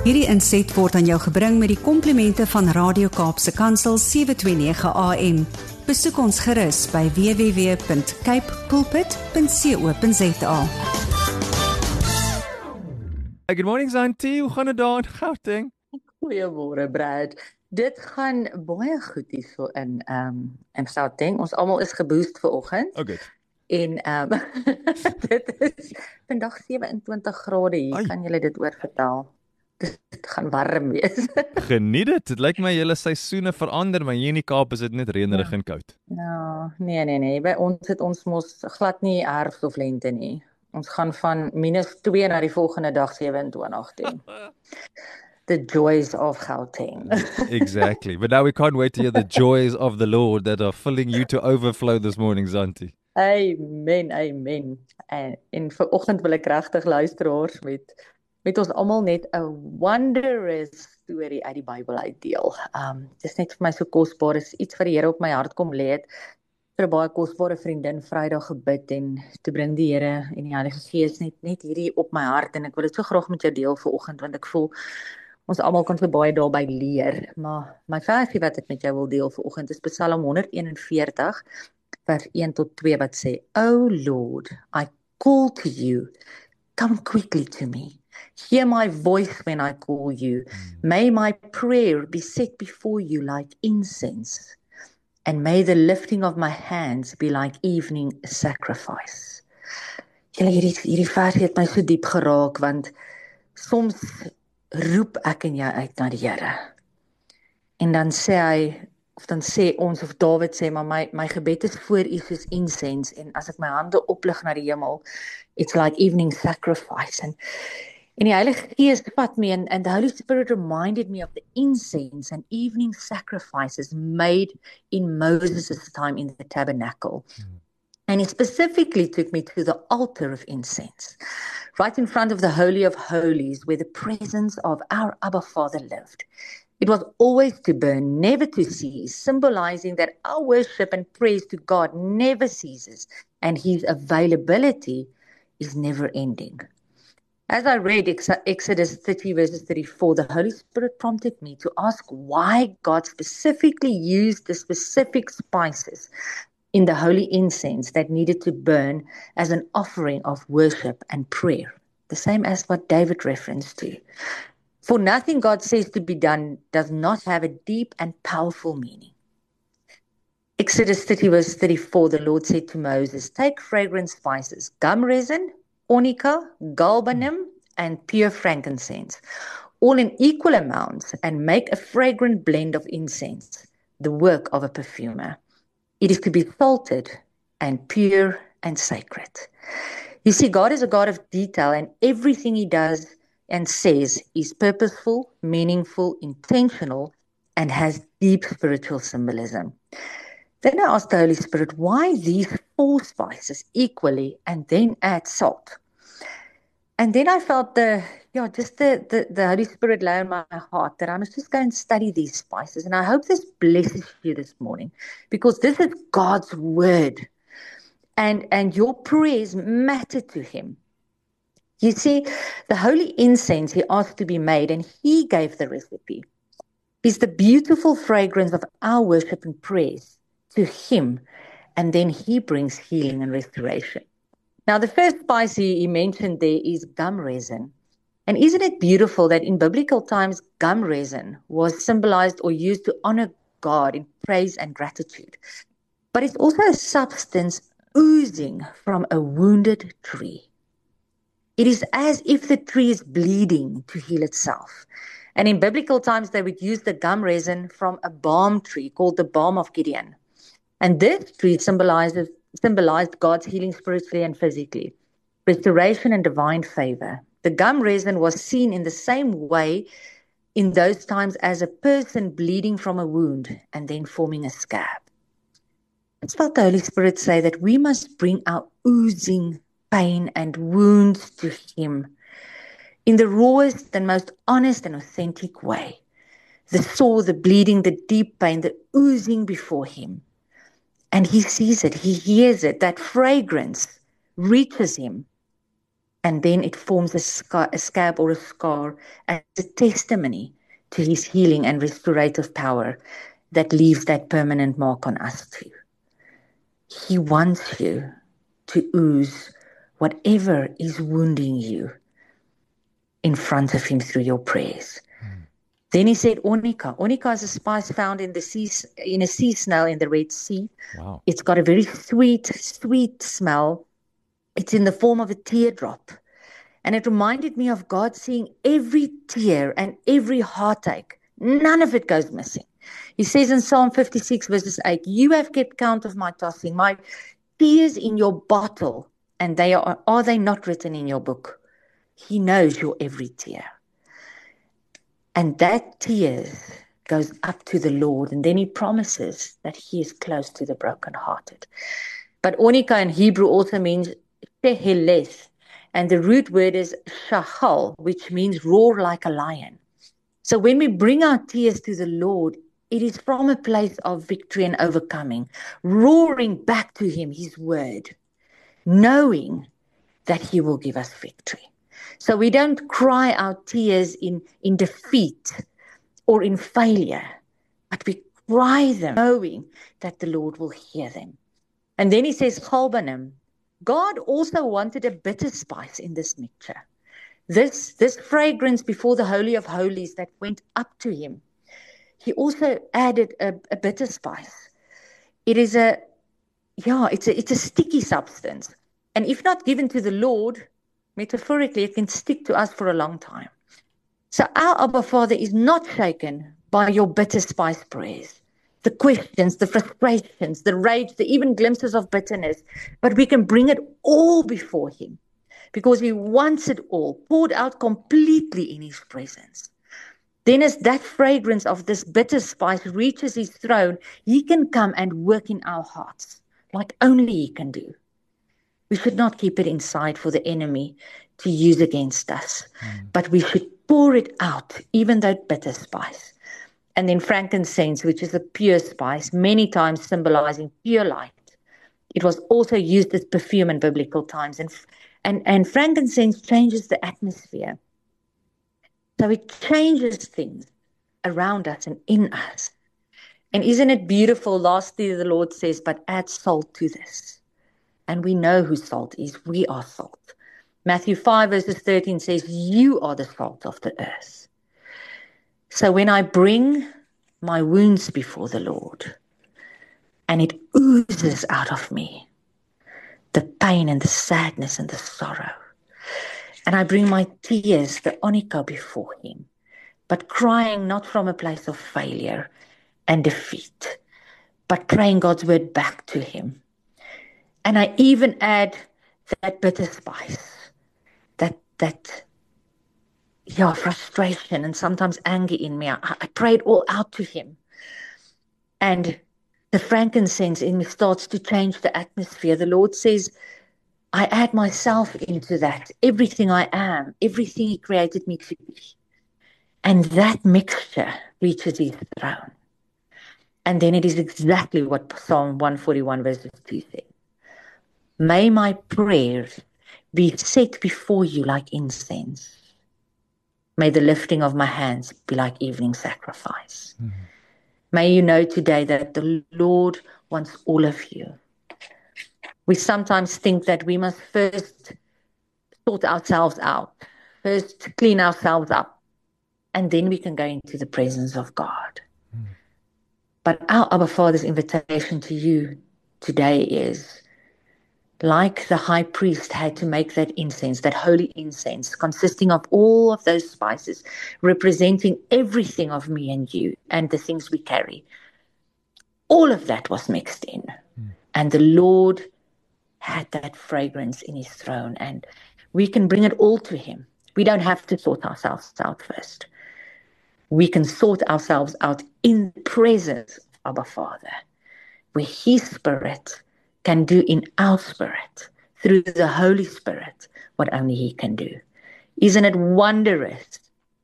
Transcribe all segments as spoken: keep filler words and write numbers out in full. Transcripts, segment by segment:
Hierdie inset word aan jou gebring met die komplimente van Radio Kaapse Kansel sewe twee nege A M. Besoek ons gerus by w w w punt cape pulpit punt co punt za. Hey, good morning Zanti, hoe gaan dit daar in Gauteng? Goeiemôre Brad. Dit gaan baie goed hier so in um in Gauteng. Ons almal is geboost vanoggend. Oh good. En um dit is vandag sewe en twintig grade hier. Ai. Kan julle dit oor vertel? Dit gaan warm wees. Geniet dit. Dit lyk my julle seisoene verander, maar hier in die Kaap is dit net reënerig ja. en koud. Nou, nee nee nee, by ons het ons mos glad nie herfs of lente nie. Ons gaan van minus twee na die volgende dag sewe en twintig toe. The joys of Gauteng. Exactly. But now we can't wait to hear the joys of the Lord that are filling you to overflow this morning, Zanti. Amen, amen. En, en vanoggend wil ek regtig luisteraars met met ons almal net 'n wondrous storie uit die Bybel uitdeel. Um dis net vir my so kosbaar, is iets wat die Here op my hart kom lê het. Vir 'n baie kosbare vriendin Vrydag gebid en toe bring die Here en die Heilige Gees net net hierdie op my hart en ek wil dit so graag met jou deel vanoggend want ek voel ons almal kan so baie daarby leer. Maar my versie wat ek met jou wil deel vanoggend is Psalm honderd eenenveertig vers een tot twee wat sê: O Lord, I call to you, come quickly to me. Hear my voice when I call you. May my prayer be set before you like incense, and may the lifting of my hands be like evening sacrifice. Julle, hierdie, hierdie versie het my so diep geraak, want soms roep ek en jy uit na die Here. En dan sê hy, of dan sê ons, of Dawid sê, maar my, my gebed is voor U soos incense, en as ek my hande oplig na die hemel, it's like evening sacrifice. En En die Heilige Gees vat me, and, and the Holy Spirit reminded me of the incense and evening sacrifices made in Moses' time in the tabernacle. Mm. And he specifically took me to the altar of incense, right in front of the Holy of Holies, where the presence of our Abba Father lived. It was always to burn, never to cease, symbolizing that our worship and praise to God never ceases, and His availability is never ending. As I read Exodus thirty verses thirty-four, the Holy Spirit prompted me to ask why God specifically used the specific spices in the holy incense that needed to burn as an offering of worship and prayer, the same as what David referenced to. For nothing God says to be done does not have a deep and powerful meaning. Exodus thirty verse thirty-four, the Lord said to Moses, take fragrant spices, gum resin, onycha, galbanum, and pure frankincense, all in equal amounts, and make a fragrant blend of incense, the work of a perfumer. It is to be salted and pure and sacred. You see, God is a God of detail, and everything He does and says is purposeful, meaningful, intentional, and has deep spiritual symbolism. Then I asked the Holy Spirit, why these four spices equally and then add salt? And then I felt the, yeah, just the, the, the Holy Spirit lay in my heart that I must just go and study these spices. And I hope this blesses you this morning, because this is God's word. And, and your prayers matter to Him. You see, the holy incense He asked to be made, and He gave the recipe, is the beautiful fragrance of our worship and praise to Him, and then He brings healing and restoration. Now, the first spice he, he mentioned there is gum resin. And isn't it beautiful that in biblical times, gum resin was symbolized or used to honor God in praise and gratitude. But it's also a substance oozing from a wounded tree. It is as if the tree is bleeding to heal itself. And in biblical times, they would use the gum resin from a balm tree called the balm of Gideon. And this tree symbolizes, symbolized God's healing spiritually and physically, restoration and divine favor. The gum resin was seen in the same way in those times as a person bleeding from a wound and then forming a scab. It's felt the Holy Spirit say that we must bring our oozing pain and wounds to Him in the rawest and most honest and authentic way. The sore, the bleeding, the deep pain, the oozing before Him. And He sees it, He hears it, that fragrance reaches Him. And then it forms a, scar, a scab or a scar as a testimony to his healing and restorative power that leaves that permanent mark on us too. He wants you to ooze whatever is wounding you in front of him through your prayers. Mm. Then he said onycha. Onycha is a spice found in the sea, in a sea snail in the Red Sea. Wow. It's got a very sweet, sweet smell. It's in the form of a teardrop. And it reminded me of God seeing every tear and every heartache. None of it goes missing. He says in Psalm fifty-six, verses eight, you have kept count of my tossing, my tears in your bottle, and they are, are they not written in your book? He knows your every tear. And that tears goes up to the Lord, and then he promises that he is close to the brokenhearted. But onycha in Hebrew also means sheheleth, and the root word is shahal, which means roar like a lion. So when we bring our tears to the Lord, it is from a place of victory and overcoming, roaring back to him his word, knowing that he will give us victory. So we don't cry our tears in, in defeat or in failure, but we cry them knowing that the Lord will hear them. And then he says, chalbanim. God also wanted a bitter spice in this mixture. This, this fragrance before the Holy of Holies that went up to him. He also added a, a bitter spice. It is a, yeah, it's a, it's a sticky substance. And if not given to the Lord, metaphorically, it can stick to us for a long time. So our Abba Father is not shaken by your bitter spice prayers, the questions, the frustrations, the rage, the even glimpses of bitterness, but we can bring it all before him because he wants it all poured out completely in his presence. Then as that fragrance of this bitter spice reaches his throne, he can come and work in our hearts like only he can do. We should not keep it inside for the enemy to use against us, mm. but we should pour it out, even that bitter spice. And then frankincense, which is a pure spice, many times symbolizing pure light. It was also used as perfume in biblical times. And, and, and frankincense changes the atmosphere. So it changes things around us and in us. And isn't it beautiful? Lastly, the Lord says, but add salt to this. And we know who salt is. We are salt. Matthew five verses thirteen says, you are the salt of the earth. So when I bring my wounds before the Lord and it oozes out of me, the pain and the sadness and the sorrow, and I bring my tears, the onycha, before him, but crying not from a place of failure and defeat, but praying God's word back to him. And I even add that bitter spice, that, that, yeah, frustration and sometimes anger in me. I, I pray it all out to him. And the frankincense in me starts to change the atmosphere. The Lord says, I add myself into that, everything I am, everything he created me to be. And that mixture reaches his throne. And then it is exactly what Psalm one forty-one verses two says. May my prayers be set before you like incense. May the lifting of my hands be like evening sacrifice. Mm-hmm. May you know today that the Lord wants all of you. We sometimes think that we must first sort ourselves out, first clean ourselves up, and then we can go into the presence of God. Mm. But our Abba Father's invitation to you today is, like the high priest had to make that incense, that holy incense, consisting of all of those spices, representing everything of me and you and the things we carry. All of that was mixed in. Mm. And the Lord had that fragrance in his throne, and we can bring it all to him. We don't have to sort ourselves out first. We can sort ourselves out in the presence of our Father, where his Spirit can do in our spirit, through the Holy Spirit, what only he can do. Isn't it wondrous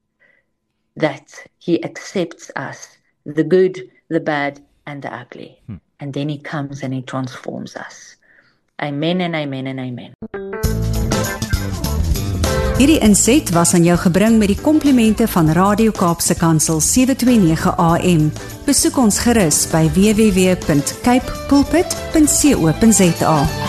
that he accepts us, the good, the bad, and the ugly, hmm. and then he comes and he transforms us. Amen and amen and amen. Hierdie inset was aan jou gebring met die komplimente van Radio Kaapse Kansel sewe twee nege A M. Besoek ons gerus by w w w punt cape pulpit punt co punt za.